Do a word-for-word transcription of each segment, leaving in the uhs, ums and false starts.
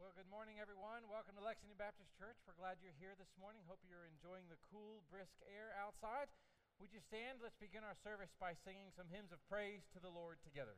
Well, good morning, everyone. Welcome to Lexington Baptist Church. We're glad you're here this morning. Hope you're enjoying the cool, brisk air outside. Would you stand? Let's begin our service by singing some hymns of praise to the Lord together.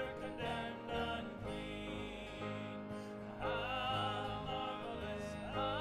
Ah, marvelous.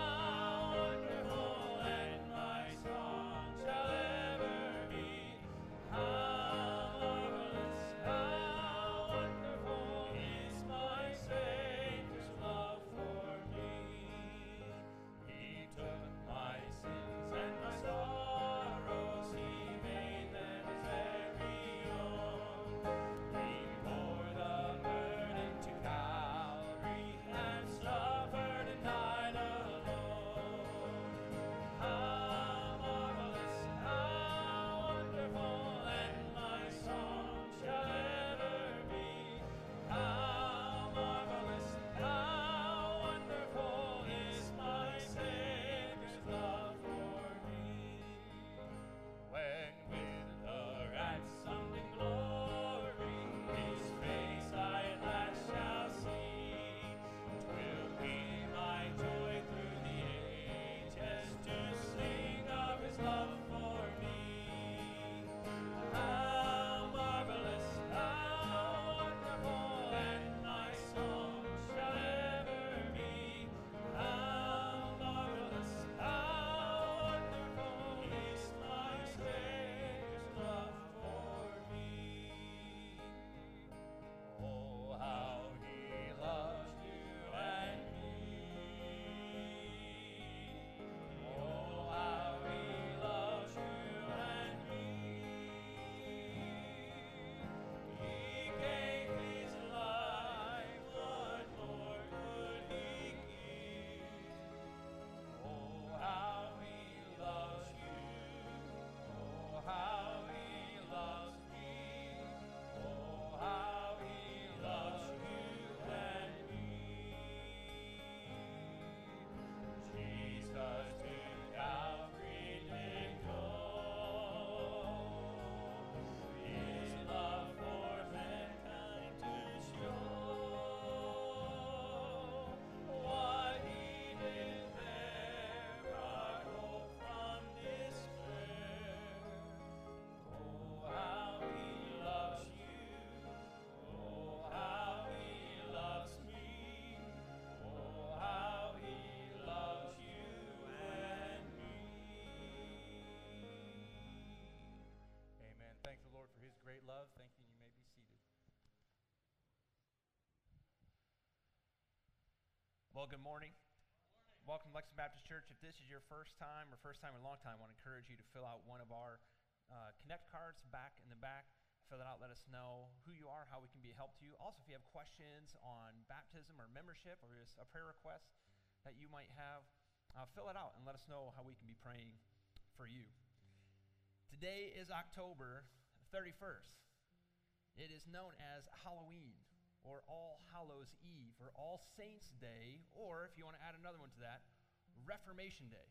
Well, good morning. Welcome to Lexington Baptist Church. If this is your first time or first time in a long time, I want to encourage you to fill out one of our uh, Connect cards back in the back. Fill it out. Let us know who you are, how we can be a help to you. Also, if you have questions on baptism or membership or just a prayer request that you might have, uh, fill it out and let us know how we can be praying for you. Today is October thirty-first. It is known as Halloween, or All Hallows Eve, or All Saints Day, or if you want to add another one to that, Reformation Day.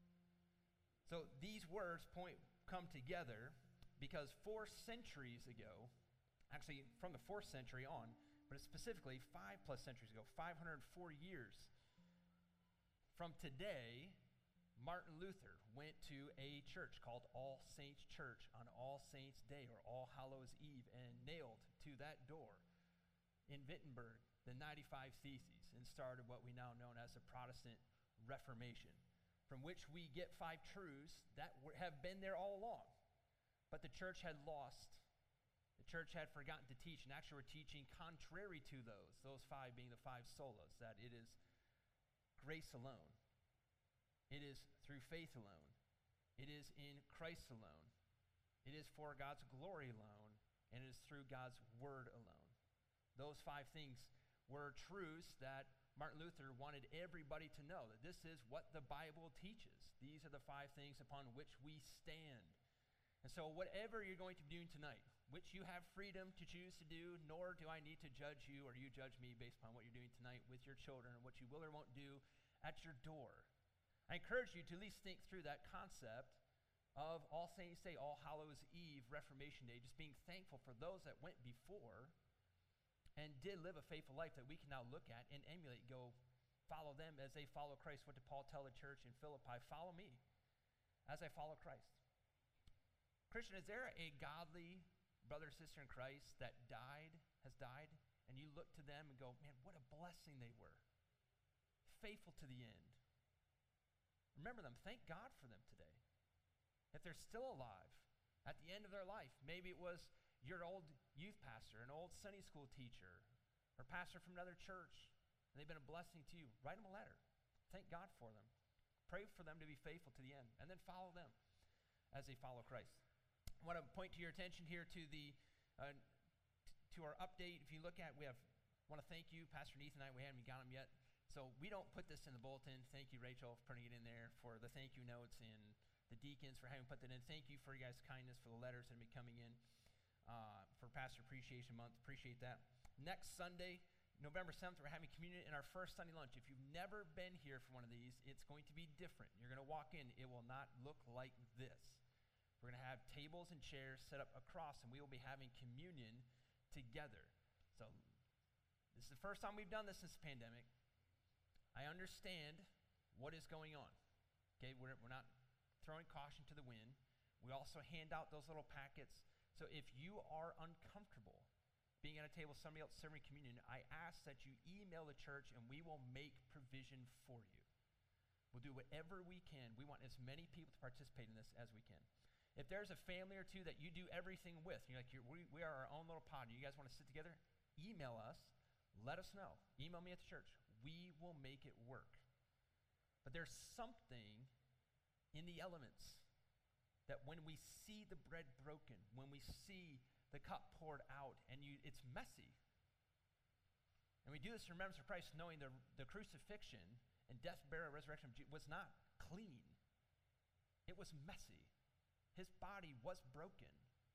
So these words point come together because four centuries ago, actually from the fourth century on, but specifically five plus centuries ago, five hundred four years from today, Martin Luther went to a church called All Saints Church on All Saints Day, or All Hallows Eve, and nailed to that door in Wittenberg the ninety-five Theses, and started what we now know as the Protestant Reformation, from which we get five truths that were, have been there all along, but the church had lost. The church had forgotten to teach, and actually were teaching contrary to those, those five being the five solas, that it is grace alone, it is through faith alone, it is in Christ alone, it is for God's glory alone, and it is through God's word alone. Those five things were truths that Martin Luther wanted everybody to know, that this is what the Bible teaches. These are the five things upon which we stand. And so whatever you're going to be doing tonight, which you have freedom to choose to do, nor do I need to judge you or you judge me based upon what you're doing tonight with your children, or what you will or won't do at your door, I encourage you to at least think through that concept of All Saints Day, All Hallows Eve, Reformation Day, just being thankful for those that went before and did live a faithful life that we can now look at and emulate, go follow them as they follow Christ. What did Paul tell the church in Philippi? Follow me as I follow Christ. Christian, is there a godly brother or sister in Christ that died, has died, and you look to them and go, man, what a blessing they were. Faithful to the end. Remember them. Thank God for them today. If they're still alive at the end of their life, maybe it was your old youth pastor, an old Sunday school teacher, or pastor from another church, and they've been a blessing to you. Write them a letter. Thank God for them. Pray for them to be faithful to the end, and then follow them as they follow Christ. I want to point to your attention here to the uh, t- to our update. If you look at, we have, want to thank you, Pastor Ethan and I, we haven't got them yet. So we don't put this in the bulletin. Thank you, Rachel, for putting it in there, for the thank you notes, and the deacons for having put that in. Thank you for your guys' kindness, for the letters that have been coming in. Uh, for Pastor Appreciation Month. Appreciate that. Next Sunday, November seventh, we're having communion in our first Sunday lunch. If you've never been here for one of these, it's going to be different. You're going to walk in. It will not look like this. We're going to have tables and chairs set up across, and we will be having communion together. So this is the first time we've done this since the pandemic. I understand what is going on. Okay, we're, we're not throwing caution to the wind. We also hand out those little packets. So if you are uncomfortable being at a table with somebody else serving communion, I ask that you email the church and we will make provision for you. We'll do whatever we can. We want as many people to participate in this as we can. If there's a family or two that you do everything with, you're like, you're, we, we are our own little pod, you guys want to sit together, email us, let us know. Email me at the church. We will make it work. But there's something in the elements that when we see the bread broken, when we see the cup poured out, and you, it's messy. And we do this in remembrance of Christ, knowing the, the crucifixion and death, burial, resurrection of Jesus was not clean. It was messy. His body was broken.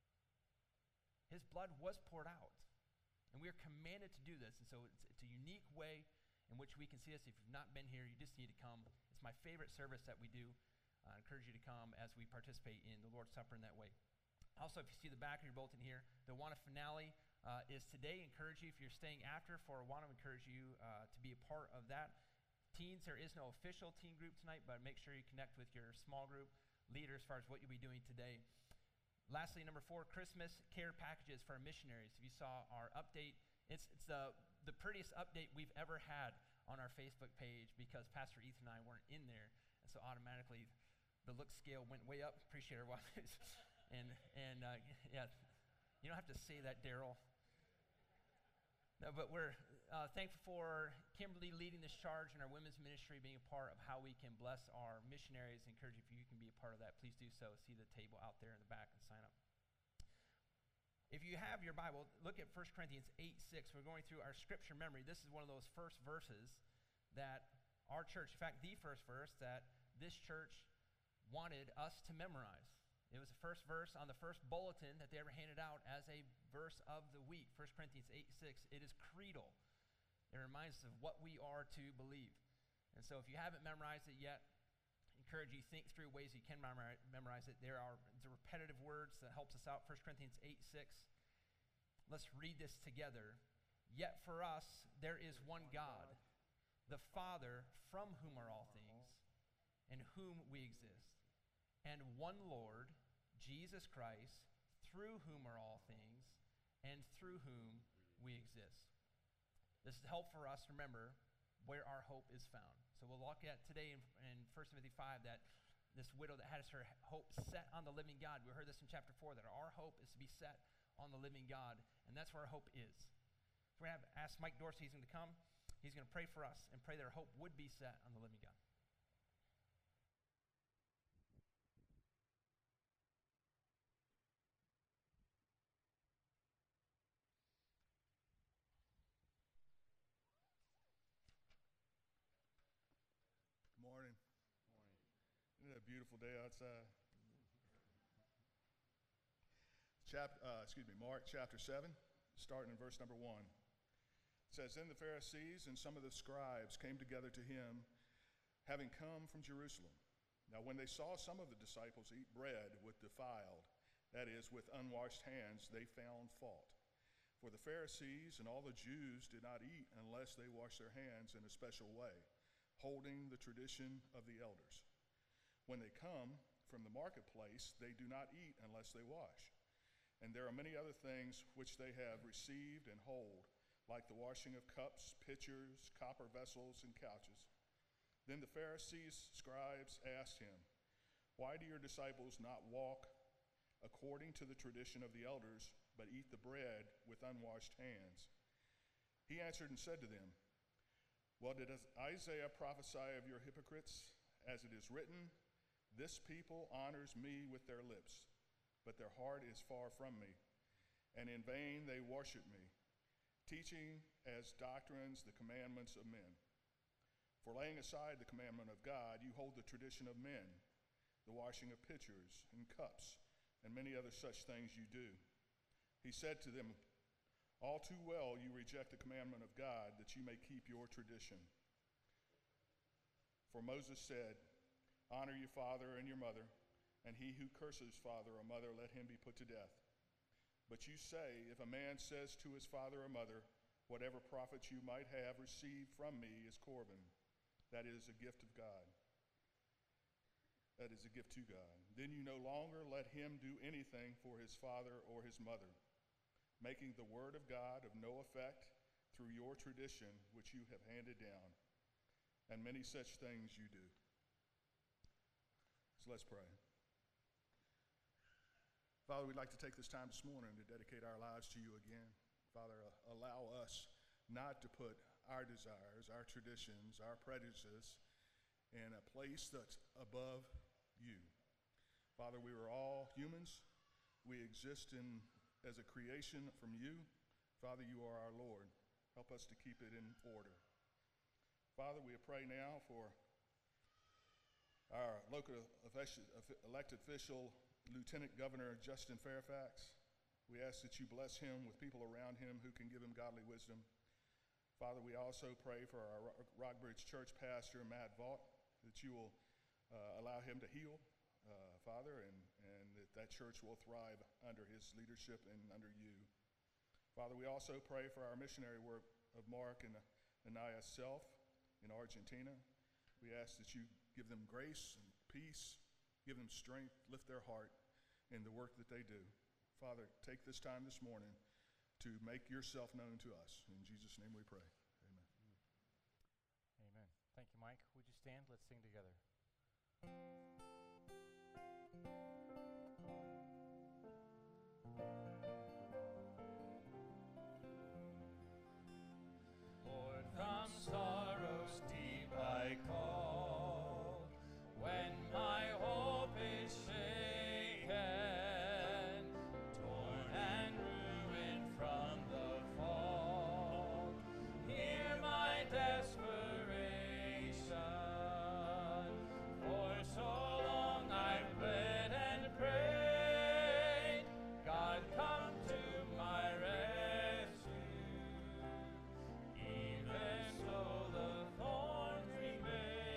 His blood was poured out. And we are commanded to do this. And so it's, it's a unique way in which we can see this. If you've not been here, you just need to come. It's my favorite service that we do. I encourage you to come as we participate in the Lord's Supper in that way. Also, if you see the back of your bulletin here, the Awana finale uh, is today. Encourage you, if you're staying after for Awana, encourage you uh, to be a part of that. Teens, there is no official teen group tonight, but make sure you connect with your small group leader as far as what you'll be doing today. Lastly, number four, Christmas care packages for our missionaries. If you saw our update, it's, it's the, the prettiest update we've ever had on our Facebook page because Pastor Ethan and I weren't in there, and so automatically the look scale went way up. Appreciate our wives. and and uh, yeah, you don't have to say that, Daryl. No, but we're uh, thankful for Kimberly leading this charge in our women's ministry, being a part of how we can bless our missionaries. I encourage you, if you can be a part of that, please do so. See the table out there in the back and sign up. If you have your Bible, look at First Corinthians eight six. We're going through our scripture memory. This is one of those first verses that our church, in fact, the first verse that this church wanted us to memorize. It was the first verse on the first bulletin that they ever handed out as a verse of the week. First Corinthians eight six. It is creedal. It reminds us of what we are to believe. And so if you haven't memorized it yet, I encourage you to think through ways you can memori- memorize it. There are the repetitive words that helps us out. First Corinthians eight six. Let's read this together. Yet for us there is one God, the Father, from whom are all things, in whom we exist, and one Lord, Jesus Christ, through whom are all things, and through whom we exist. This is help for us to remember where our hope is found. So we'll look at today in, in First Timothy five that this widow that has her hope set on the living God. We heard this in chapter four, that our hope is to be set on the living God, and that's where our hope is. So we're going to have ask Mike Dorsey, he's going to come. He's going to pray for us and pray that our hope would be set on the living God. Good morning. Isn't it a beautiful day outside? Chapter, uh, excuse me, Mark chapter seven, starting in verse number one. It says, Then the Pharisees and some of the scribes came together to him, having come from Jerusalem. Now when they saw some of the disciples eat bread with defiled, that is, with unwashed hands, they found fault. For the Pharisees and all the Jews did not eat unless they washed their hands in a special way, holding the tradition of the elders. When they come from the marketplace, they do not eat unless they wash. And there are many other things which they have received and hold, like the washing of cups, pitchers, copper vessels, and couches. Then the Pharisees, scribes, asked him, Why do your disciples not walk according to the tradition of the elders, but eat the bread with unwashed hands? He answered and said to them, Well, did Isaiah prophesy of your hypocrites, as it is written, This people honors me with their lips, but their heart is far from me, and in vain they worship me, teaching as doctrines the commandments of men. For laying aside the commandment of God, you hold the tradition of men, the washing of pitchers and cups, and many other such things you do. He said to them, All too well you reject the commandment of God, that you may keep your tradition. For Moses said, Honor your father and your mother, and he who curses father or mother, let him be put to death. But you say, if a man says to his father or mother, Whatever profit you might have received from me is Corban, that is a gift of God. That is a gift to God. Then you no longer let him do anything for his father or his mother, making the word of God of no effect through your tradition which you have handed down. And many such things you do. So let's pray. Father, we'd like to take this time this morning to dedicate our lives to you again. Father, uh, allow us not to put our desires, our traditions, our prejudices in a place that's above you. Father, we are all humans. We exist in as a creation from you. Father, you are our Lord. Help us to keep it in order. Father, we pray now for our local elected official, Lieutenant Governor Justin Fairfax. We ask that you bless him with people around him who can give him godly wisdom. Father, we also pray for our Rockbridge Church pastor, Matt Vaught, that you will uh, allow him to heal, uh, Father, and, and that that church will thrive under his leadership and under you. Father, we also pray for our missionary work of Mark and Anaya Self in Argentina. We ask that you give them grace and peace, give them strength, lift their heart in the work that they do. Father, take this time this morning to make yourself known to us. In Jesus' name we pray. Amen. Amen. Thank you, Mike. Would you stand? Let's sing together. I call. When my hope is shaken, torn and ruined from the fall, hear my desperation. For so long I've bled and prayed, God come to my rescue. Even so the thorns remain,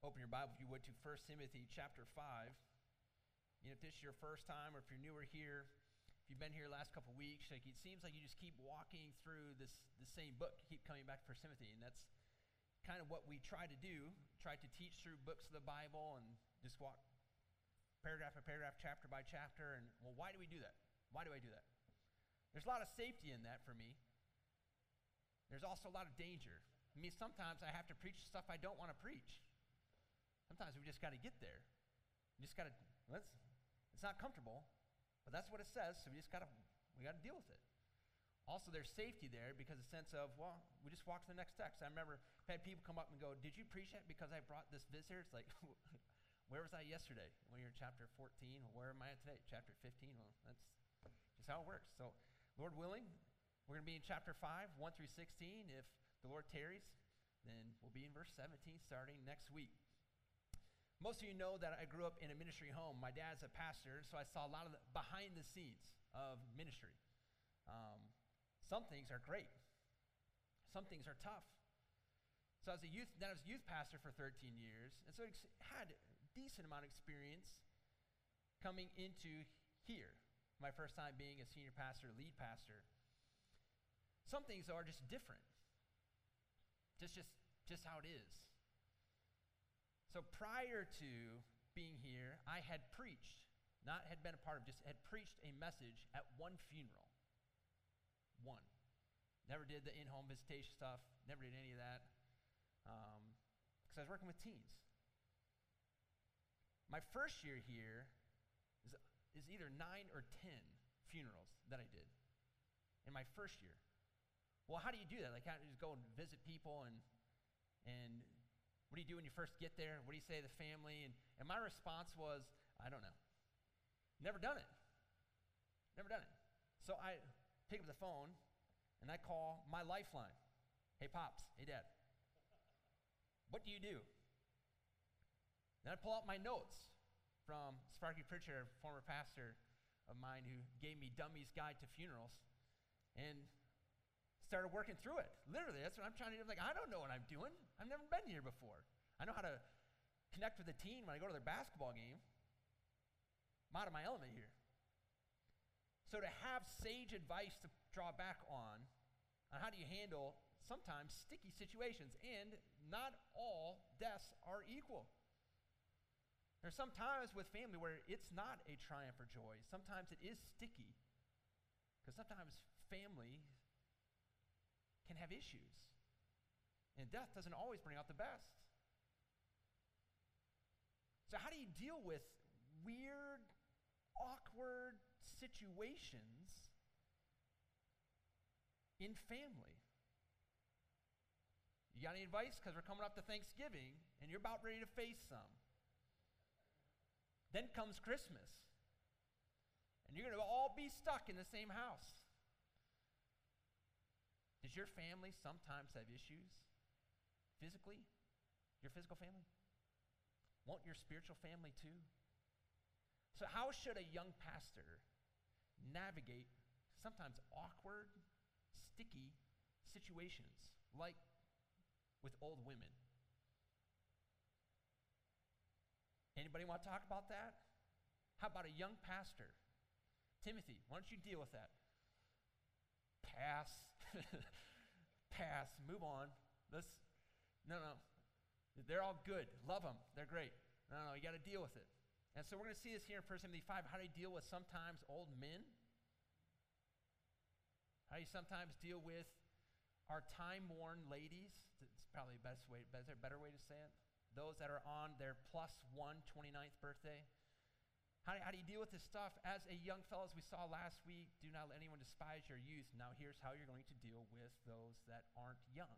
open your Bible, if you would, to First Timothy chapter five. You know, if this is your first time or if you're newer here, if you've been here the last couple weeks, like it seems like you just keep walking through this the same book. You keep coming back to First Timothy, and that's kind of what we try to do, try to teach through books of the Bible and just walk paragraph by paragraph, chapter by chapter. And, well, why do we do that? Why do I do that? There's a lot of safety in that for me. There's also a lot of danger. I mean, sometimes I have to preach stuff I don't want to preach. Sometimes we just got to get there. We just got to, let's, it's not comfortable, but that's what it says, so we just got to, we got to deal with it. Also, there's safety there because a sense of, well, we just walk to the next text. I remember I had people come up and go, did you preach that because I brought this visitor? It's like, where was I yesterday? Well, you're in chapter fourteen. Well, where am I at today? Chapter fifteen. Well, that's just how it works. So, Lord willing, we're going to be in chapter five, one through sixteen. If the Lord tarries, then we'll be in verse seventeen starting next week. Most of you know that I grew up in a ministry home. My dad's a pastor, so I saw a lot of the behind the scenes of ministry. Um, some things are great. Some things are tough. So as a youth, then I was a youth pastor for thirteen years, and so I had a decent amount of experience coming into here. My first time being a senior pastor, lead pastor. Some things are just different. Just, just, just how it is. So prior to being here, I had preached, not had been a part of, just had preached a message at one funeral. One. Never did the in-home visitation stuff. Never did any of that. Um, because I was working with teens. My first year here is, is either nine or ten funerals that I did in my first year. Well, how do you do that? Like, how do you just go and visit people, and and what do you do when you first get there? What do you say to the family? And, and my response was, I don't know. Never done it. Never done it. So I pick up the phone, and I call my lifeline. Hey, Pops. Hey, Dad. What do you do? Then I pull out my notes from Sparky Pritchard, a former pastor of mine who gave me Dummy's Guide to Funerals, and started working through it. Literally, that's what I'm trying to do. I'm like, I don't know what I'm doing. I've never been here before. I know how to connect with a teen when I go to their basketball game. I'm out of my element here. So to have sage advice to draw back on, on how do you handle sometimes sticky situations, and not all deaths are equal. There's some times with family where it's not a triumph or joy. Sometimes it is sticky, because sometimes family can have issues, and death doesn't always bring out the best. So how do you deal with weird, awkward situations in family? You got any advice? Because we're coming up to Thanksgiving, and you're about ready to face some. Then comes Christmas, and you're going to all be stuck in the same house. Does your family sometimes have issues physically? Your physical family? Won't your spiritual family too? So how should a young pastor navigate sometimes awkward, sticky situations, like with old women? Anybody want to talk about that? How about a young pastor? Timothy, why don't you deal with that? Pass. Pass. Move on. Let's, no, no. They're all good. Love them. They're great. No, no, you got to deal with it. And so we're going to see this here in First Timothy five. How do you deal with sometimes old men? How do you sometimes deal with our time-worn ladies? It's probably the best way. Is there a better way to say it? Those that are on their plus one twenty-ninth birthday. How, how do you deal with this stuff? As a young fellow, as we saw last week, do not let anyone despise your youth. Now here's how you're going to deal with those that aren't young.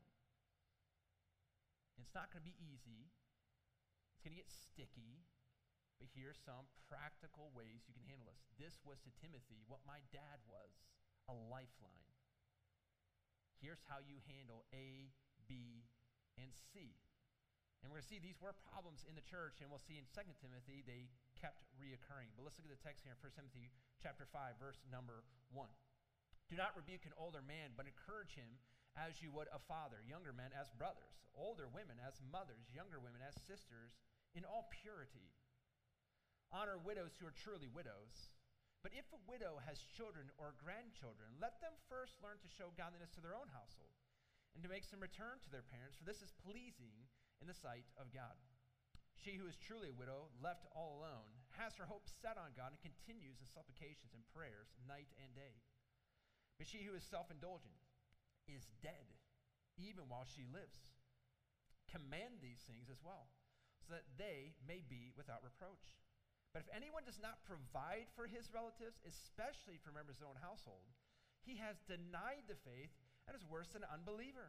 It's not going to be easy. It's going to get sticky. But here's some practical ways you can handle this. This was to Timothy what my dad was, a lifeline. Here's how you handle A, B, and C. And we're going to see these were problems in the church, and we'll see in Second Timothy they kept reoccurring. But let's look at the text here in First Timothy chapter five, verse number one. Do not rebuke an older man, but encourage him as you would a father, younger men as brothers, older women as mothers, younger women as sisters, in all purity. Honor widows who are truly widows. But if a widow has children or grandchildren, let them first learn to show godliness to their own household, and to make some return to their parents, for this is pleasing in the sight of God. She who is truly a widow, left all alone, has her hope set on God and continues in supplications and prayers night and day. But she who is self-indulgent is dead, even while she lives. Command these things as well, so that they may be without reproach. But if anyone does not provide for his relatives, especially for members of his own household, he has denied the faith and is worse than an unbeliever.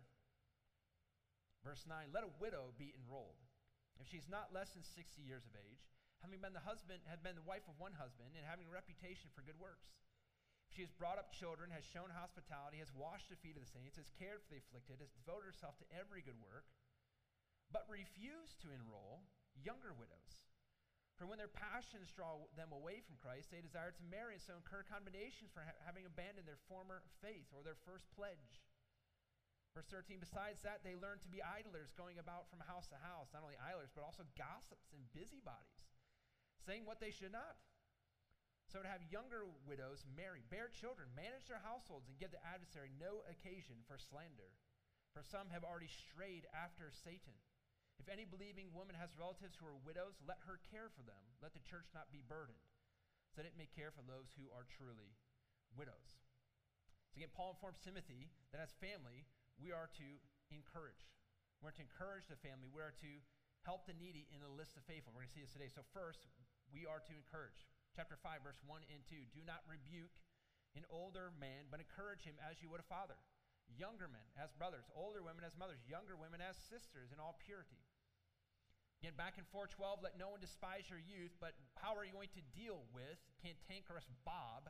Verse nine, let a widow be enrolled, if she's not less than sixty years of age, having been the husband, had been the wife of one husband, and having a reputation for good works. If she has brought up children, has shown hospitality, has washed the feet of the saints, has cared for the afflicted, has devoted herself to every good work, but refused to enroll younger widows. For when their passions draw them away from Christ, they desire to marry and so incur condemnation for ha- having abandoned their former faith or their first pledge. Verse thirteen, besides that, they learn to be idlers, going about from house to house, not only idlers, but also gossips and busybodies, saying what they should not. So to have younger widows marry, bear children, manage their households, and give the adversary no occasion for slander. For some have already strayed after Satan. If any believing woman has relatives who are widows, let her care for them. Let the church not be burdened, so that it may care for those who are truly widows. So again, Paul informs Timothy that as family, we are to encourage. We're to encourage the family. We are to help the needy in the list of faithful. We're going to see this today. So first, we are to encourage. Chapter five, verse one and two. Do not rebuke an older man, but encourage him as you would a father. Younger men as brothers, older women as mothers, younger women as sisters in all purity. Again, back in four twelve, let no one despise your youth, but how are you going to deal with cantankerous Bob,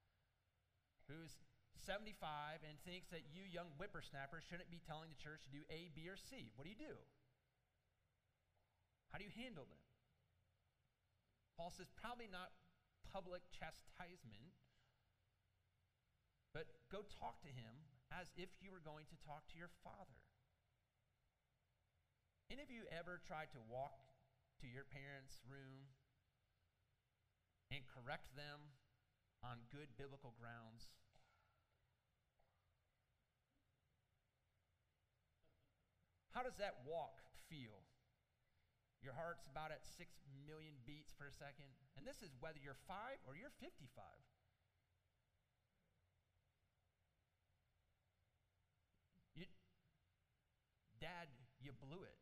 who's seventy-five and thinks that you young whippersnappers shouldn't be telling the church to do A, B, or C? What do you do? How do you handle them? Paul says probably not public chastisement, but go talk to him as if you were going to talk to your father. Any of you ever tried to walk to your parents' room and correct them on good biblical grounds? How does that walk feel? Your heart's about at six million beats per second. And this is whether you're five or you're fifty-five. You, Dad, you blew it.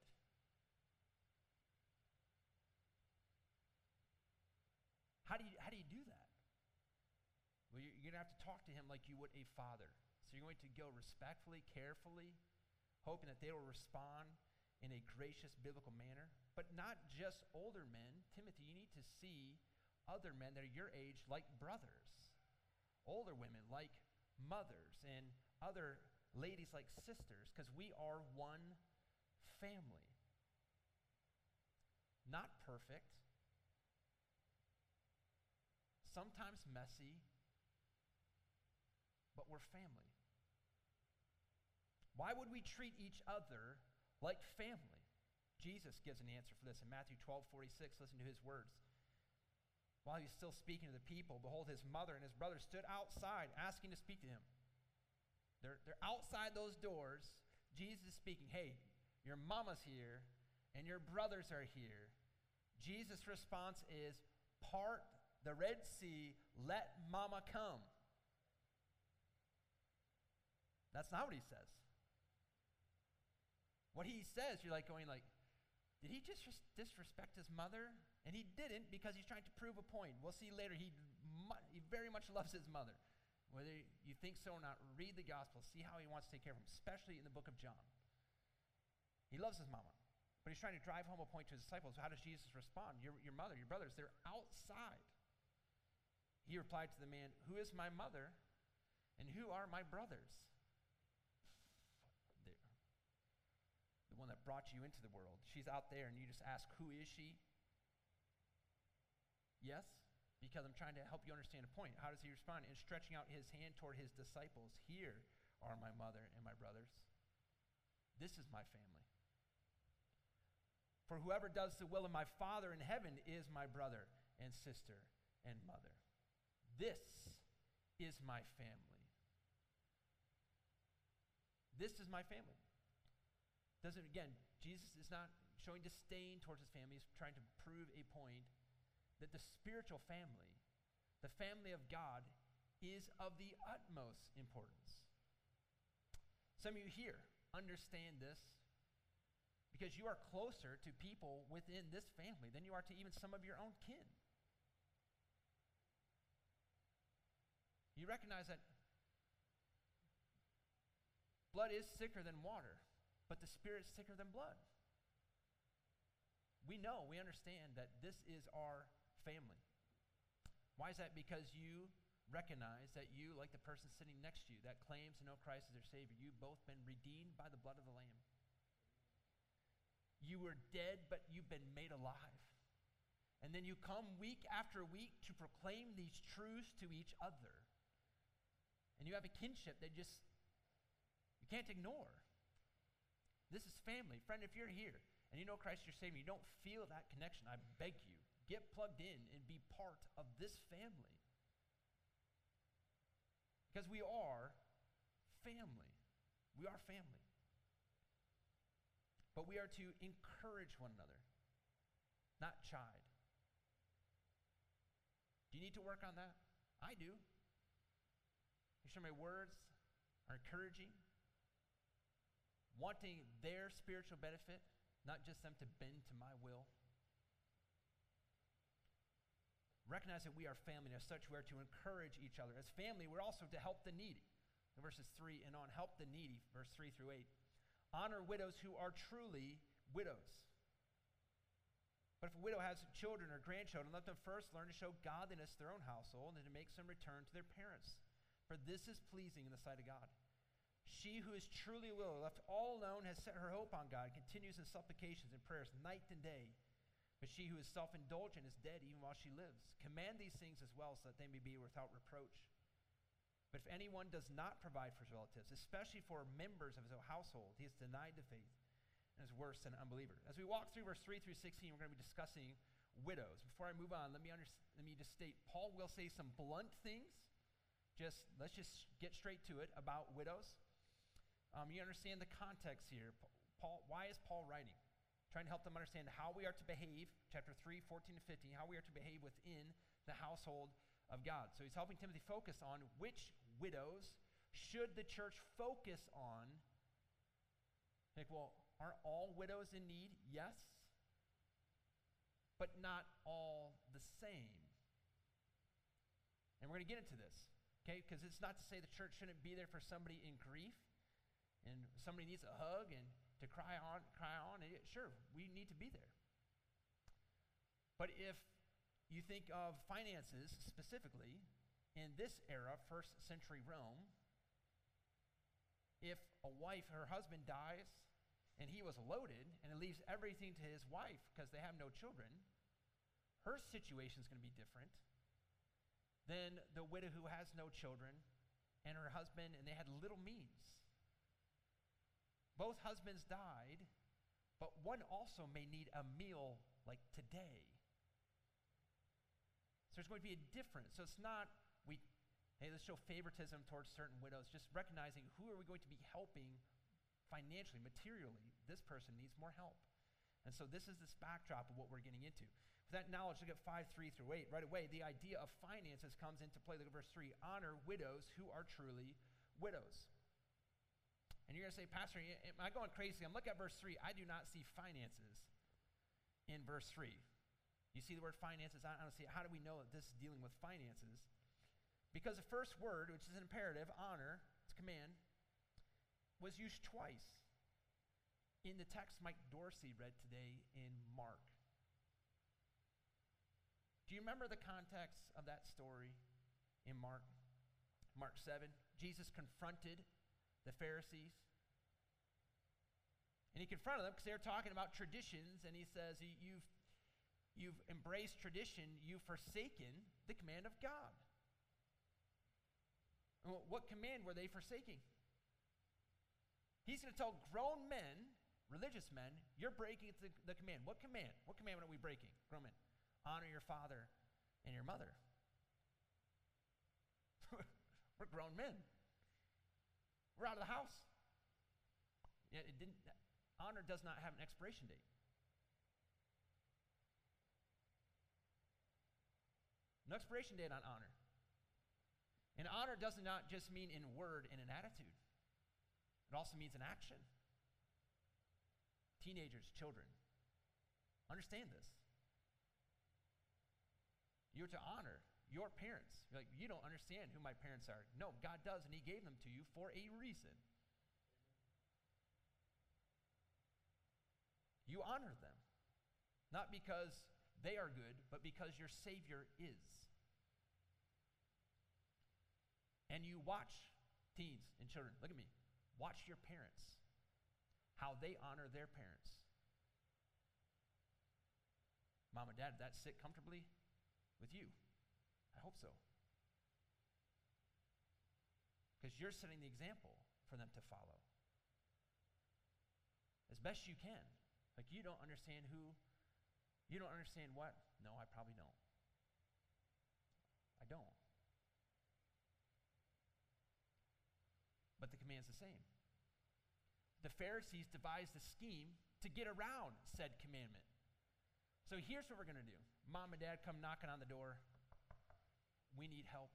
How do you, how do you do that? Well, you're, you're going to have to talk to him like you would a father. So you're going to go respectfully, carefully, hoping that they will respond in a gracious biblical manner. But not just older men. Timothy, you need to see other men that are your age like brothers. Older women like mothers, and other ladies like sisters, because we are one family. Not perfect. Sometimes messy, but we're family. Why would we treat each other like family? Jesus gives an answer for this in Matthew twelve forty-six. Listen to his words. While he was still speaking to the people, behold, his mother and his brother stood outside asking to speak to him. They're, they're outside those doors. Jesus is speaking. Hey, your mama's here and your brothers are here. Jesus' response is, part the Red Sea, let mama come. That's not what he says. What he says, you're like going like, did he just res- disrespect his mother? And he didn't, because he's trying to prove a point. We'll see later, he, mu- he very much loves his mother. Whether you think so or not, read the gospel, see how he wants to take care of him, especially in the book of John. He loves his mama, but he's trying to drive home a point to his disciples. How does Jesus respond? Your, your mother, your brothers, they're outside. He replied to the man, who is my mother and who are my brothers? The one that brought you into the world. She's out there and you just ask, who is she? Yes, because I'm trying to help you understand a point. How does he respond? And stretching out his hand toward his disciples, here are my mother and my brothers. This is my family. For whoever does the will of my Father in heaven is my brother and sister and mother. This is my family. This is my family. Doesn't, again, Jesus is not showing disdain towards his family. He's trying to prove a point that the spiritual family, the family of God, is of the utmost importance. Some of you here understand this because you are closer to people within this family than you are to even some of your own kin. You recognize that blood is thicker than water, but the Spirit's thicker than blood. We know, we understand that this is our family. Why is that? Because you recognize that you, like the person sitting next to you that claims to know Christ as their Savior, you've both been redeemed by the blood of the Lamb. You were dead, but you've been made alive. And then you come week after week to proclaim these truths to each other. And you have a kinship that just, you can't ignore. This is family. Friend, if you're here and you know Christ your Savior, you don't feel that connection, I beg you, get plugged in and be part of this family. Because we are family. We are family. But we are to encourage one another, not chide. Do you need to work on that? I do. Make sure my words are encouraging, wanting their spiritual benefit, not just them to bend to my will. Recognize that we are family, and as such, we are to encourage each other. As family, we're also to help the needy. In verses three and on, help the needy, verse three through eight. Honor widows who are truly widows. But if a widow has children or grandchildren, let them first learn to show godliness to their own household and to make some return to their parents. For this is pleasing in the sight of God. She who is truly a widow, left all alone, has set her hope on God, continues in supplications and prayers night and day. But she who is self-indulgent is dead even while she lives. Command these things as well so that they may be without reproach. But if anyone does not provide for his relatives, especially for members of his own household, he is denied the faith and is worse than an unbeliever. As we walk through verse three through sixteen, we're going to be discussing widows. Before I move on, let me, under, let me just state, Paul will say some blunt things. Just Let's just get straight to it about widows. Um, you understand the context here. Paul, why is Paul writing? Trying to help them understand how we are to behave, chapter three, fourteen to fifteen, how we are to behave within the household of God. So he's helping Timothy focus on which widows should the church focus on. Like, well, aren't all widows in need? Yes. But not all the same. And we're going to get into this, okay? Because it's not to say the church shouldn't be there for somebody in grief and somebody needs a hug and to cry on, cry on. And it, sure, we need to be there. But if you think of finances specifically, in this era, first century Rome, if a wife, her husband dies, and he was loaded, and it leaves everything to his wife because they have no children, her situation is going to be different than the widow who has no children and her husband, and they had little means. Both husbands died, but one also may need a meal like today. So there's going to be a difference. So it's not, we, hey, let's show favoritism towards certain widows, just recognizing who are we going to be helping financially, materially. This person needs more help. And so this is this backdrop of what we're getting into. With that knowledge, look at five, three through eight. Right away, the idea of finances comes into play. Look at verse three. Honor widows who are truly widows. And you're going to say, Pastor, am I going crazy? I'm looking at verse three. I do not see finances in verse three. You see the word finances? I don't see it. How do we know that this is dealing with finances? Because the first word, which is an imperative, honor, it's a command, was used twice in the text Mike Dorsey read today in Mark. Do you remember the context of that story in Mark? Mark seven. Jesus confronted the Pharisees. And he confronted them because they were talking about traditions, and he says, you've You've embraced tradition, you've forsaken the command of God. What command were they forsaking? He's going to tell grown men, religious men, you're breaking the, the command. What command? What commandment are we breaking? Grown men. Honor your father and your mother. We're grown men. We're out of the house. Yeah, it didn't. Honor does not have an expiration date. No expiration date on honor. And honor does not just mean in word and in attitude. It also means in action. Teenagers, children, understand this. You're to honor your parents. You're like, you don't understand who my parents are. No, God does, and he gave them to you for a reason. You honor them, not because they are good, but because your Savior is. And you watch, teens and children, look at me. Watch your parents, how they honor their parents. Mom and dad, did that sit comfortably with you? I hope so. Because you're setting the example for them to follow. As best you can. Like, you don't understand who, you don't understand what? No, I probably don't. I don't. But the command's the same. The Pharisees devised a scheme to get around said commandment. So here's what we're going to do. Mom and dad come knocking on the door. We need help.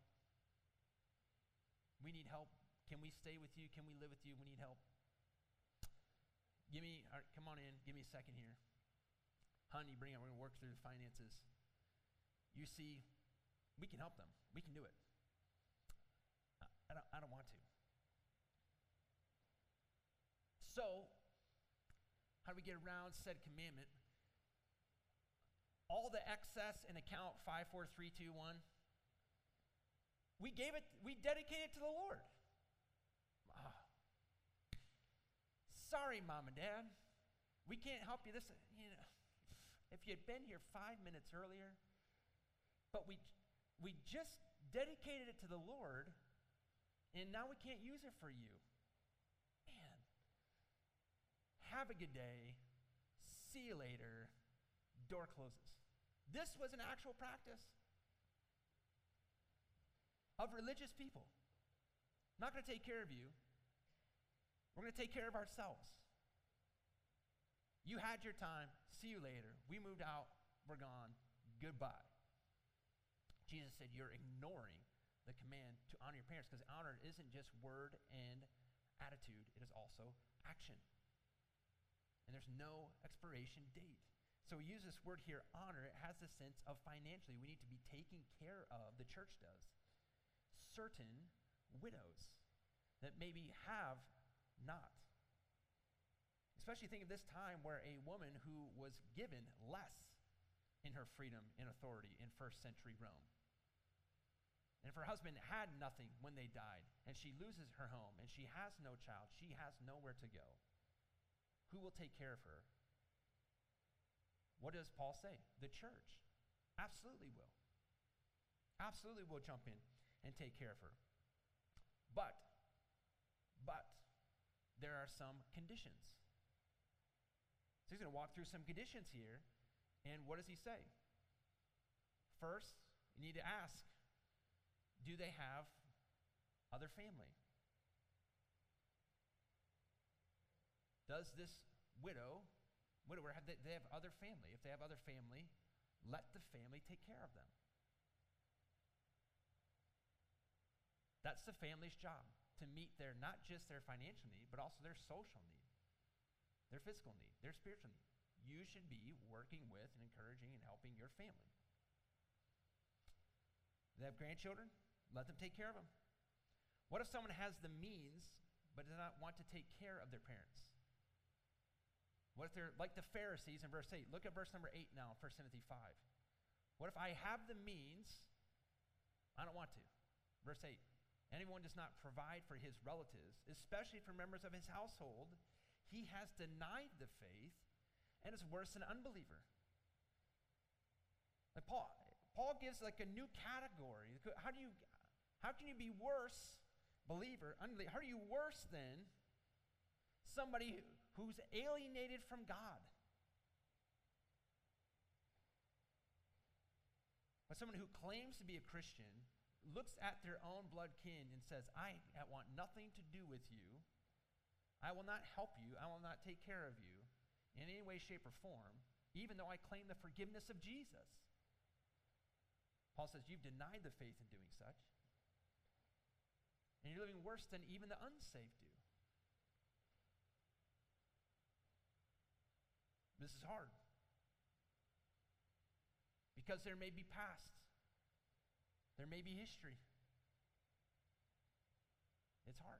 We need help. Can we stay with you? Can we live with you? We need help. Give me, all right, come on in. Give me a second here. Honey, bring it. We're going to work through the finances. You see, we can help them. We can do it. I don't, I don't want to. So, how do we get around said commandment? All the excess in account five, four, three, two, one, we gave it, we dedicated it to the Lord. Oh. Sorry, Mom and Dad. We can't help you this, you know. If you had been here five minutes earlier, but we we just dedicated it to the Lord, and now we can't use it for you. Man. Have a good day. See you later. Door closes. This was an actual practice of religious people. Not going to take care of you. We're going to take care of ourselves. You had your time. See you later. We moved out. We're gone. Goodbye. Jesus said you're ignoring the command to honor your parents, because honor isn't just word and attitude. It is also action. And there's no expiration date. So we use this word here, honor. It has the sense of financially. We need to be taken care of. The church does. Certain widows that maybe have not. Especially think of this time where a woman who was given less in her freedom and authority in first century Rome. And if her husband had nothing when they died, and she loses her home, and she has no child, she has nowhere to go, who will take care of her? What does Paul say? The church absolutely will. Absolutely will jump in and take care of her. But, but, there are some conditions. So he's going to walk through some conditions here, and what does he say? First, you need to ask, do they have other family? Does this widow, widower, have they, they have other family? If they have other family, let the family take care of them. That's the family's job, to meet their, not just their financial need, but also their social need, their physical need, their spiritual need. You should be working with and encouraging and helping your family. They have grandchildren? Let them take care of them. What if someone has the means but does not want to take care of their parents? What if they're like the Pharisees in verse eight? Look at verse number eight now, First Timothy five. What if I have the means, I don't want to? Verse eight. Anyone does not provide for his relatives, especially for members of his household, he has denied the faith and is worse than an unbeliever. Like Paul, Paul gives like a new category. How do you, how can you be worse, believer, unbeliever? How are you worse than somebody who's alienated from God. But someone who claims to be a Christian looks at their own blood kin and says, I want nothing to do with you. I will not help you. I will not take care of you in any way, shape, or form, even though I claim the forgiveness of Jesus. Paul says, you've denied the faith in doing such. And you're living worse than even the unsaved do. This is hard. Because there may be past. There may be history. It's hard.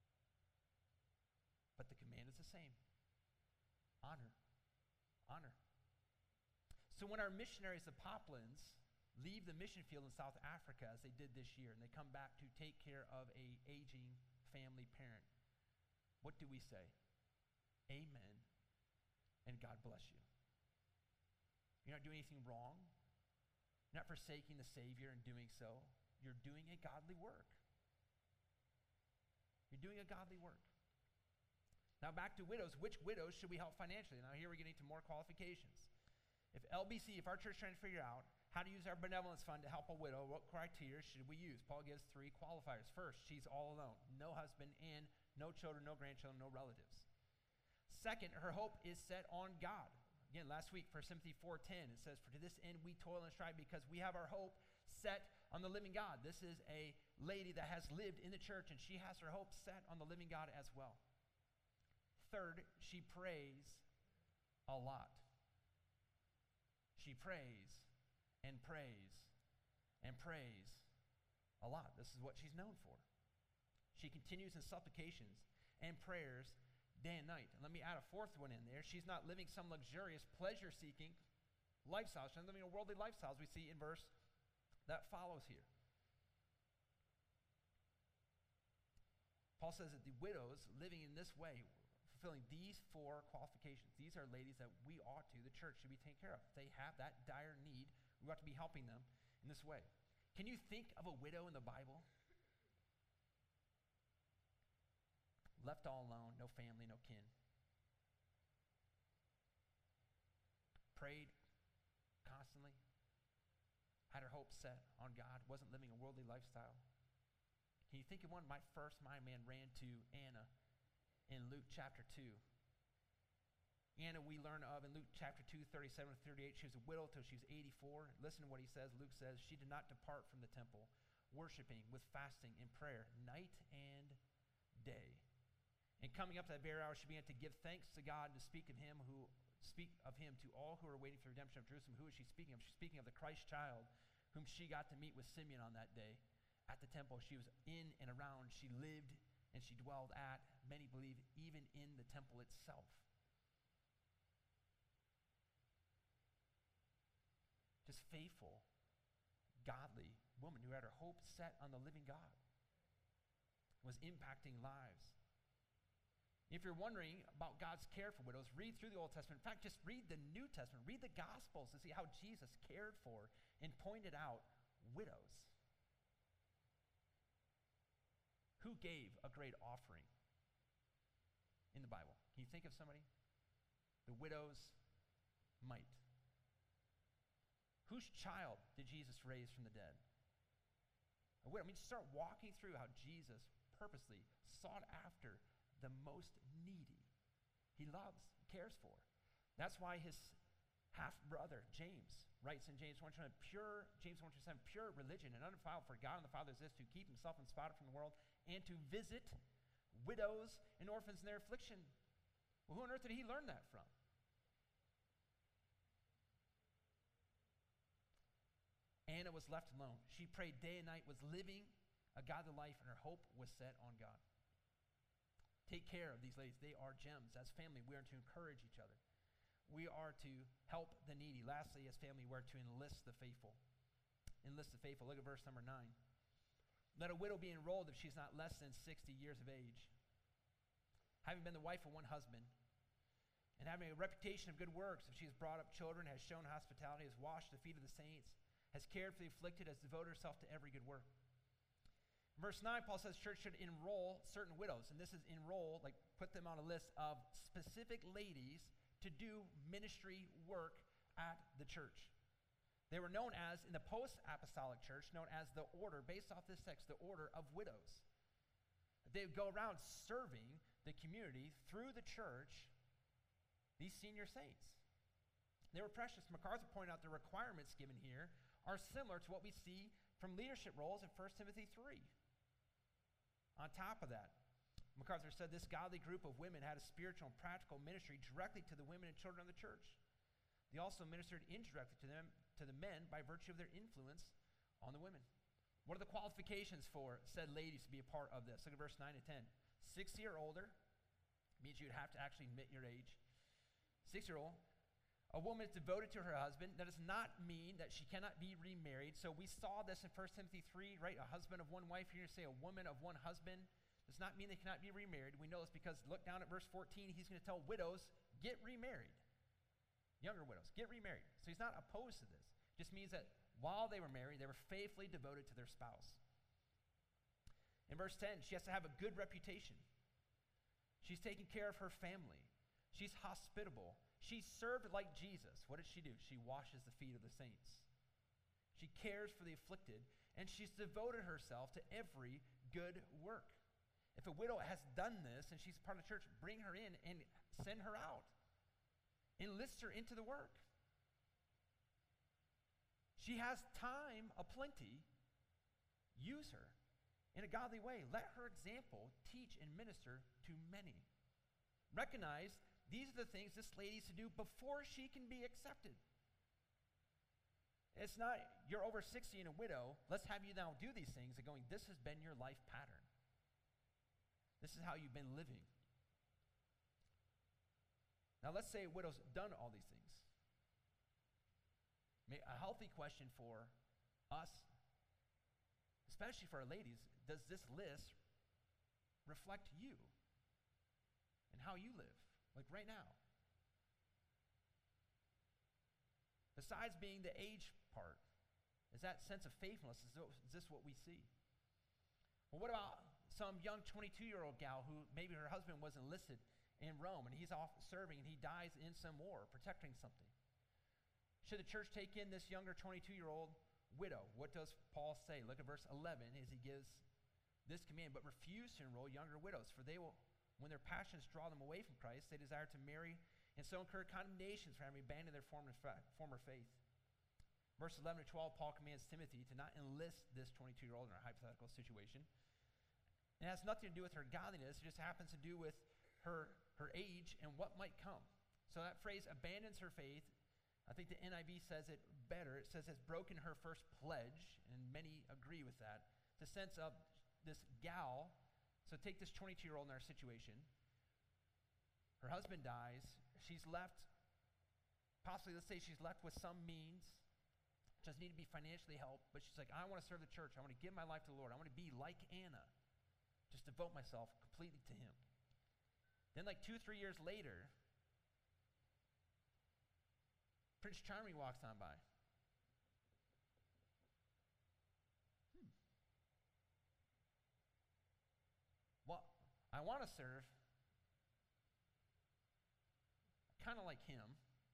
But the command is the same. Honor. Honor. So when our missionaries, the Poplins, leave the mission field in South Africa, as they did this year, and they come back to take care of a aging family parent, what do we say? Amen, and God bless you. You're not doing anything wrong. You're not forsaking the Savior in doing so. You're doing a godly work. You're doing a godly work. Now back to widows. Which widows should we help financially? Now here we're getting to more qualifications. If L B C, if our church is trying to figure out how to use our benevolence fund to help a widow, what criteria should we use? Paul gives three qualifiers. First, she's all alone. No husband and no children, no grandchildren, no relatives. Second, her hope is set on God. Again, last week, First Timothy four ten, it says, for to this end we toil and strive because we have our hope set on the living God. This is a lady that has lived in the church, and she has her hope set on the living God as well. Third, she prays a lot. She prays and prays and prays a lot. This is what she's known for. She continues in supplications and prayers day and night. And let me add a fourth one in there. She's not living some luxurious, pleasure-seeking lifestyle. She's not living a worldly lifestyle, as we see in verse that follows here. Paul says that the widows living in this way, fulfilling these four qualifications, these are ladies that we ought to, the church should be taking care of. They have that dire need. We ought to be helping them in this way. Can you think of a widow in the Bible? Left all alone, no family, no kin. Prayed constantly. Had her hope set on God. Wasn't living a worldly lifestyle. Can you think of one? My first mind man ran to Anna in Luke chapter two. Anna, we learn of in Luke chapter two, thirty-seven to thirty-eight. She was a widow till she was eighty-four. Listen to what he says. Luke says, she did not depart from the temple, worshiping with fasting and prayer, night and day. And coming up to that very hour, she began to give thanks to God, to speak of him who speak of him to all who are waiting for the redemption of Jerusalem. Who is she speaking of? She's speaking of the Christ child, whom she got to meet with Simeon on that day at the temple. She was in and around. She lived and she dwelled at, many believe, even in the temple itself. Just faithful, godly woman who had her hope set on the living God, was impacting lives. If you're wondering about God's care for widows, read through the Old Testament. In fact, just read the New Testament. Read the Gospels to see how Jesus cared for and pointed out widows. Who gave a great offering in the Bible? Can you think of somebody? The widow's mite. Whose child did Jesus raise from the dead? A widow. I mean, start walking through how Jesus purposely sought after the most needy. He loves, cares for. That's why his half-brother, James, writes in James one twenty-seven, pure, James one twenty-seven, pure religion and undefiled for God and the Father is this, to keep himself unspotted from the world and to visit widows and orphans in their affliction. Well, who on earth did he learn that from? Anna was left alone. She prayed day and night, was living a godly life, and her hope was set on God. Take care of these ladies. They are gems. As family, we are to encourage each other. We are to help the needy. Lastly, as family, we are to enlist the faithful. Enlist the faithful. Look at verse number nine. Let a widow be enrolled if she's not less than sixty years of age, having been the wife of one husband, and having a reputation of good works, if she has brought up children, has shown hospitality, has washed the feet of the saints, has cared for the afflicted, has devoted herself to every good work. Verse nine, Paul says church should enroll certain widows. And this is enroll, like put them on a list of specific ladies to do ministry work at the church. They were known as, in the post-apostolic church, known as the order, based off this text, the order of widows. They would go around serving the community through the church, these senior saints. They were precious. MacArthur pointed out the requirements given here are similar to what we see from leadership roles in First Timothy three. On top of that, MacArthur said this godly group of women had a spiritual and practical ministry directly to the women and children of the church. They also ministered indirectly to them, to the men by virtue of their influence on the women. What are the qualifications for said ladies to be a part of this? Look at verse nine and ten. sixty or older means you'd have to actually admit your age. Six-year-old. A woman is devoted to her husband. That does not mean that she cannot be remarried. So we saw this in First Timothy three, right? A husband of one wife. You're going to say a woman of one husband. Does not mean they cannot be remarried. We know this because look down at verse fourteen. He's going to tell widows, get remarried. Younger widows, get remarried. So he's not opposed to this. It just means that while they were married, they were faithfully devoted to their spouse. In verse ten, she has to have a good reputation. She's taking care of her family. She's hospitable. She served like Jesus. What did she do? She washes the feet of the saints. She cares for the afflicted, and she's devoted herself to every good work. If a widow has done this and she's part of the church, bring her in and send her out. Enlist her into the work. She has time aplenty. Use her in a godly way. Let her example teach and minister to many. Recognize these are the things this lady is to do before she can be accepted. It's not, you're over sixty and a widow, let's have you now do these things, and going, this has been your life pattern. This is how you've been living. Now let's say a widow's done all these things. A healthy question for us, especially for our ladies, does this list reflect you and how you live? Like right now. Besides being the age part, is that sense of faithfulness, is this what we see? Well, what about some young twenty-two-year-old gal who maybe her husband was enlisted in Rome and he's off serving and he dies in some war, protecting something? Should the church take in this younger twenty-two-year-old widow? What does Paul say? Look at verse eleven as he gives this command, but refuse to enroll younger widows, for they will, when their passions draw them away from Christ, they desire to marry and so incur condemnations for having abandoned their former, fa- former faith. Verse eleven to twelve, Paul commands Timothy to not enlist this twenty-two-year-old in a hypothetical situation. It has nothing to do with her godliness. It just happens to do with her, her age and what might come. So that phrase, abandons her faith, I think the N I V says it better. It says has broken her first pledge, and many agree with that. The sense of this gal, so take this twenty-two-year-old in our situation. Her husband dies. She's left, possibly let's say she's left with some means. Doesn't need to be financially helped, but she's like, I want to serve the church. I want to give my life to the Lord. I want to be like Anna. Just devote myself completely to him. Then like two, three years later, Prince Charming walks on by. Hmm. Well, I want to serve kind of like him.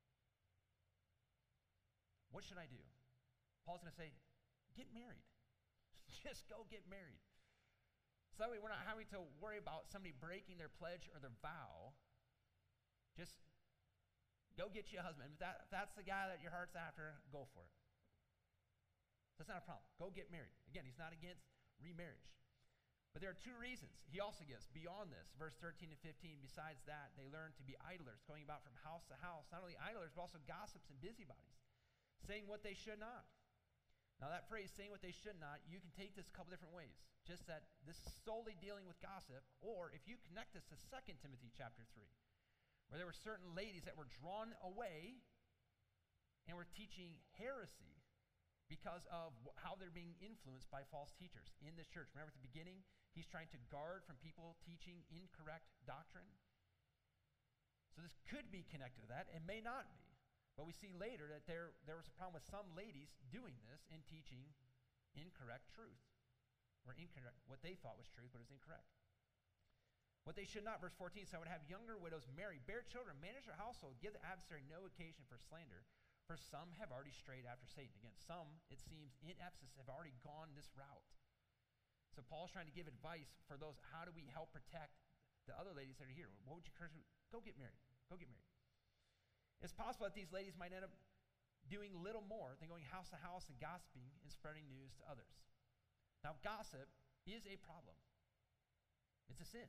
What should I do? Paul's going to say, get married. Just go get married. So that way we're not having to worry about somebody breaking their pledge or their vow. Just go get you a husband. If, that, if that's the guy that your heart's after, go for it. That's not a problem. Go get married. Again, he's not against remarriage. But there are two reasons he also gives beyond this. Verse thirteen and fifteen, besides that, they learn to be idlers, going about from house to house. Not only idlers, but also gossips and busybodies, saying what they should not. Now that phrase, saying what they should not, you can take this a couple different ways. Just that this is solely dealing with gossip, or if you connect this to Second Timothy chapter three, where there were certain ladies that were drawn away and were teaching heresy because of how they're being influenced by false teachers in this church. Remember at the beginning, he's trying to guard from people teaching incorrect doctrine. So this could be connected to that. It may not be. But we see later that there, there was a problem with some ladies doing this and teaching incorrect truth. were incorrect. What they thought was truth, but it was incorrect. What they should not, verse fourteen, so I would have younger widows marry, bear children, manage their household, give the adversary no occasion for slander, for some have already strayed after Satan. Again, some, it seems, in Ephesus have already gone this route. So Paul's trying to give advice for those, how do we help protect the other ladies that are here? What would you encourage them? Go get married. Go get married. It's possible that these ladies might end up doing little more than going house to house and gossiping and spreading news to others. Now, gossip is a problem. It's a sin.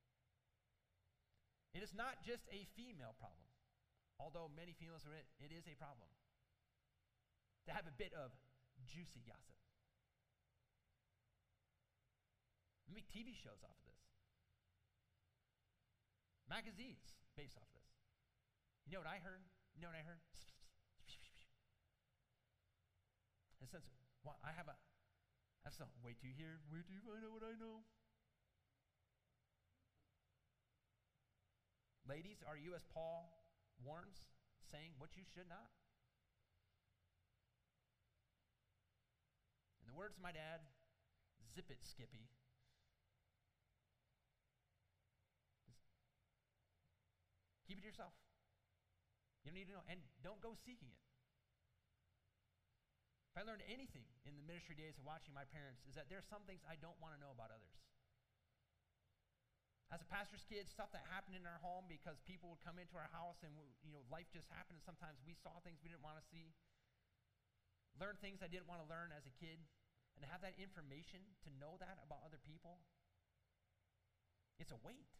It is not just a female problem, although many females are in it, it is a problem to have a bit of juicy gossip. We make T V shows off of this. Magazines based off of this. You know what I heard? You know what I heard? In a sense, well, I have a, that's not, wait till you hear, wait till you find out what I know. Ladies, are you, as Paul warns, saying what you should not? In the words of my dad, zip it, Skippy. Just keep it to yourself. You don't need to know, and don't go seeking it. If I learned anything in the ministry days of watching my parents, is that there are some things I don't want to know about others. As a pastor's kid, stuff that happened in our home because people would come into our house and, you know, life just happened, and sometimes we saw things we didn't want to see. Learn things I didn't want to learn as a kid, and to have that information, to know that about other people, it's a weight.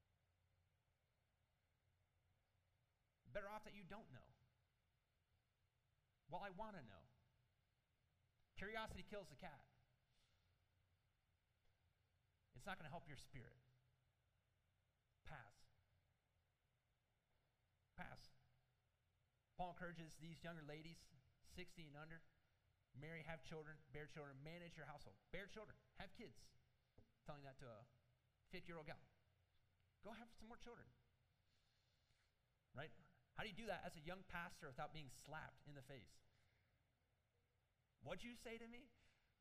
Better off that you don't know. Well, I want to know. Curiosity kills the cat. It's not going to help your spirit. Pass. Pass. Paul encourages these younger ladies, sixty and under, marry, have children, bear children, manage your household. Bear children, have kids. Telling that to a fifty-year-old gal. Go have some more children. Right? How do you do that as a young pastor without being slapped in the face? What'd you say to me?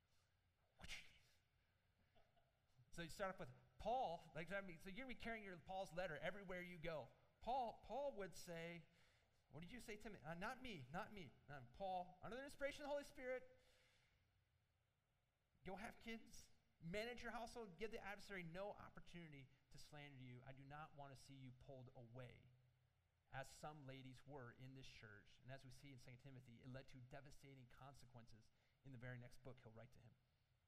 So you start off with Paul, like I mean, so you're gonna be carrying your Paul's letter everywhere you go. Paul, Paul would say, what did you say to me? Uh, not me, not me. Uh, Paul, under the inspiration of the Holy Spirit, go have kids, manage your household, give the adversary no opportunity to slander you. I do not want to see you pulled away, as some ladies were in this church. And as we see in Second Timothy, it led to devastating consequences in the very next book he'll write to him.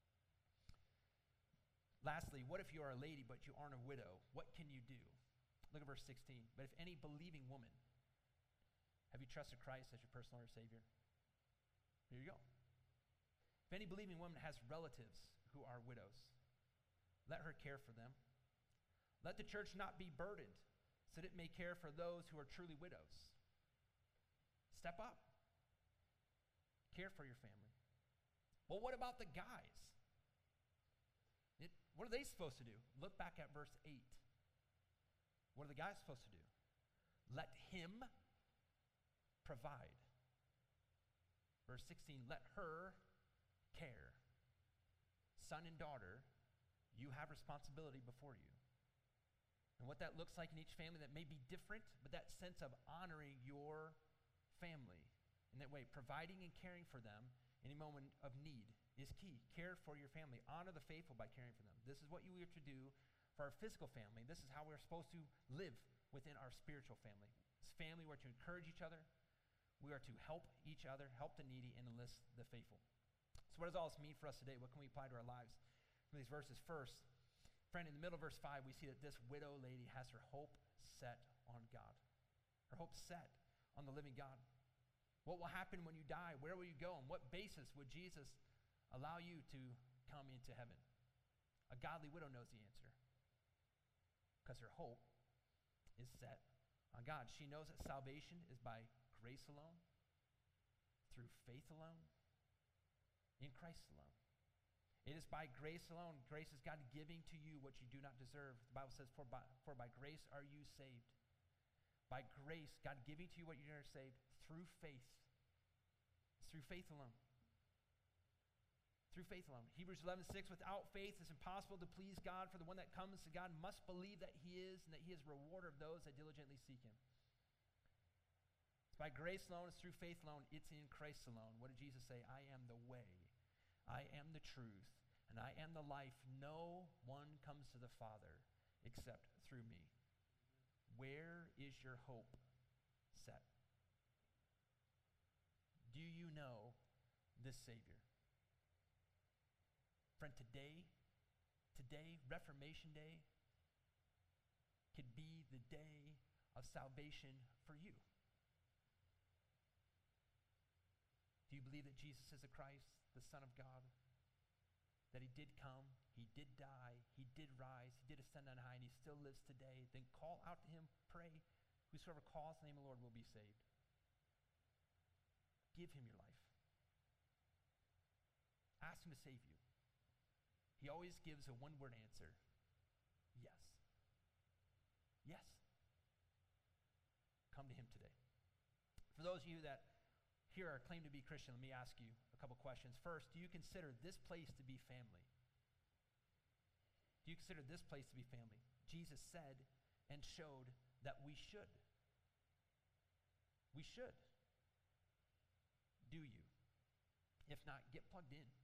Lastly, what if you are a lady but you aren't a widow? What can you do? Look at verse sixteen. But if any believing woman, have you trusted Christ as your personal Lord and Savior? Here you go. If any believing woman has relatives who are widows, let her care for them. Let the church not be burdened, so that it may care for those who are truly widows. Step up. Care for your family. Well, what about the guys? It, what are they supposed to do? Look back at verse eight. What are the guys supposed to do? Let him provide. Verse sixteen, let her care. Son and daughter, you have responsibility before you. And what that looks like in each family, that may be different, but that sense of honoring your family in that way, providing and caring for them in a moment of need is key. Care for your family. Honor the faithful by caring for them. This is what you are to do for our physical family. This is how we're supposed to live within our spiritual family. As family, we're to encourage each other. We are to help each other, help the needy, and enlist the faithful. So what does all this mean for us today? What can we apply to our lives from these verses? First, friend, in the middle of verse five, we see that this widow lady has her hope set on God. Her hope set on the living God. What will happen when you die? Where will you go? On what basis would Jesus allow you to come into heaven? A godly widow knows the answer, because her hope is set on God. She knows that salvation is by grace alone, through faith alone, in Christ alone. It is by grace alone. Grace is God giving to you what you do not deserve. The Bible says, for by, for by grace are you saved. By grace, God giving to you what you are saved through faith. It's through faith alone. through faith alone. Hebrews eleven six, without faith it's impossible to please God, for the one that comes to God must believe that he is, and that he is a rewarder of those that diligently seek him. It's by grace alone, it's through faith alone, it's in Christ alone. What did Jesus say? I am the way, I am the truth, and I am the life. No one comes to the Father except through me. Where is your hope set? Do you know this Savior? Friend, today, today, Reformation Day, could be the day of salvation for you. Do you believe that Jesus is the Christ, the Son of God? That he did come, he did die, he did rise, he did ascend on high, and he still lives today? Then call out to him, pray. Whosoever calls the name of the Lord will be saved. Give him your life. Ask him to save you. He always gives a one-word answer. Yes. Yes. Come to him today. For those of you that here are claim to be Christian, let me ask you a couple questions. First, do you consider this place to be family? Do you consider this place to be family? Jesus said and showed that we should. We should. Do you? If not, get plugged in.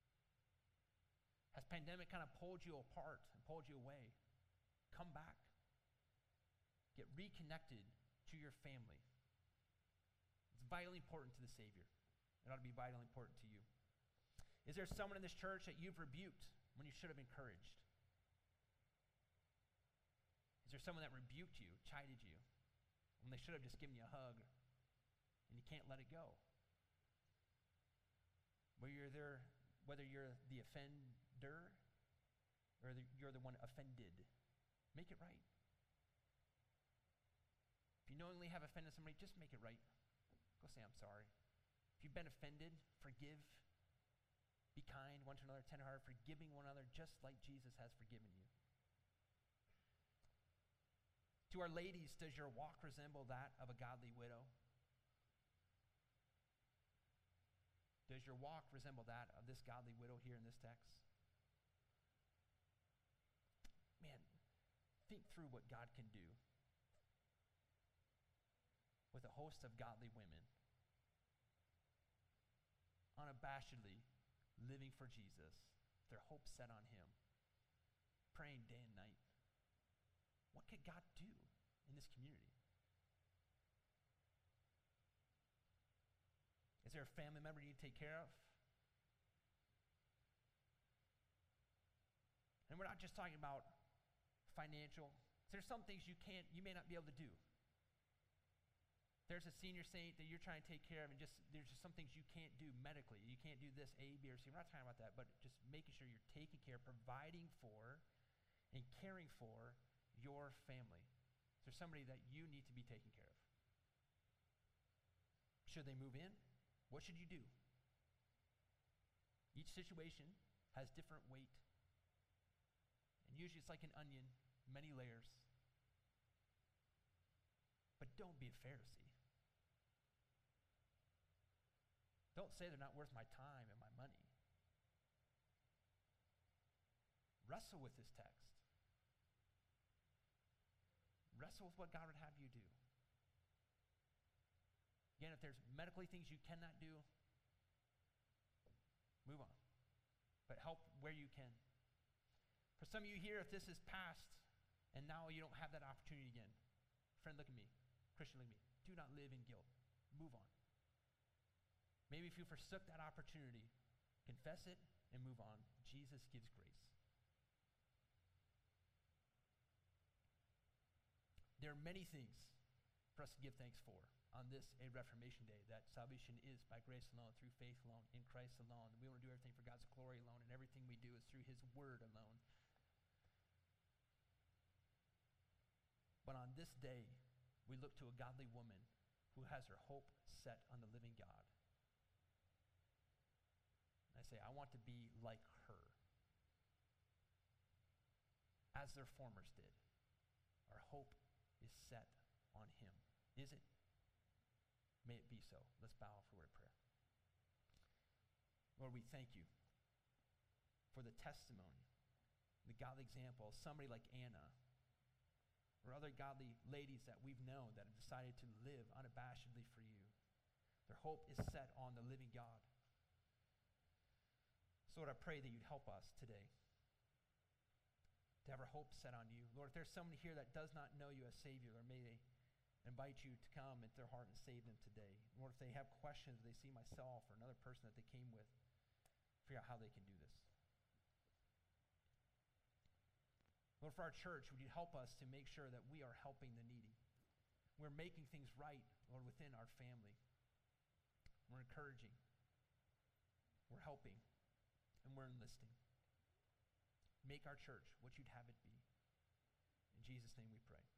Has pandemic kind of pulled you apart and pulled you away? Come back. Get reconnected to your family. It's vitally important to the Savior. It ought to be vitally important to you. Is there someone in this church that you've rebuked when you should have encouraged? Is there someone that rebuked you, chided you, when they should have just given you a hug, and you can't let it go? Whether you're there, whether you're the offender or the, you're the one offended, make it right. If you knowingly have offended somebody, just make it right. Go say, I'm sorry. If you've been offended, forgive. Be kind one to another, tenderhearted, forgiving one another, just like Jesus has forgiven you. To our ladies, does your walk resemble that of a godly widow? Does your walk resemble that of this godly widow here in this text? Man, think through what God can do with a host of godly women, unabashedly living for Jesus, their hope set on him, praying day and night. What could God do in this community? Is there a family member you need to take care of? And we're not just talking about financial. There's some things you can't, you may not be able to do. There's a senior saint that you're trying to take care of, and just there's just some things you can't do medically. You can't do this A, B, or C. We're not talking about that, but just making sure you're taking care, providing for, and caring for your family. Is there somebody that you need to be taking care of? Should they move in? What should you do? Each situation has different weight. And usually it's like an onion, many layers. But don't be a Pharisee. Don't say they're not worth my time and my money. Wrestle with this text. Wrestle with what God would have you do. Again, if there's medically things you cannot do, move on. But help where you can. For some of you here, if this is past and now you don't have that opportunity again, friend, look at me. Christian, look at me. Do not live in guilt. Move on. Maybe if you forsook that opportunity, confess it and move on. Jesus gives grace. There are many things for us to give thanks for on this, a Reformation Day, that salvation is by grace alone, through faith alone, in Christ alone. We want to do everything for God's glory alone, and everything we do is through his word alone. But on this day, we look to a godly woman who has her hope set on the living God. And I say, I want to be like her, as their formers did. Our hope is set on him. Is it? May it be so. Let's bow for a word of prayer. Lord, we thank you for the testimony, the godly example of somebody like Anna, or other godly ladies that we've known that have decided to live unabashedly for you. Their hope is set on the living God. So Lord, I pray that you'd help us today to have our hope set on you. Lord, if there's somebody here that does not know you as Savior, Lord, may they invite you to come into their heart and save them today. Lord, if they have questions, if they see myself or another person that they came with, figure out how they can do this. Lord, for our church, would you help us to make sure that we are helping the needy? We're making things right, Lord, within our family. We're encouraging. We're helping. And we're enlisting. Make our church what you'd have it be. In Jesus' name we pray.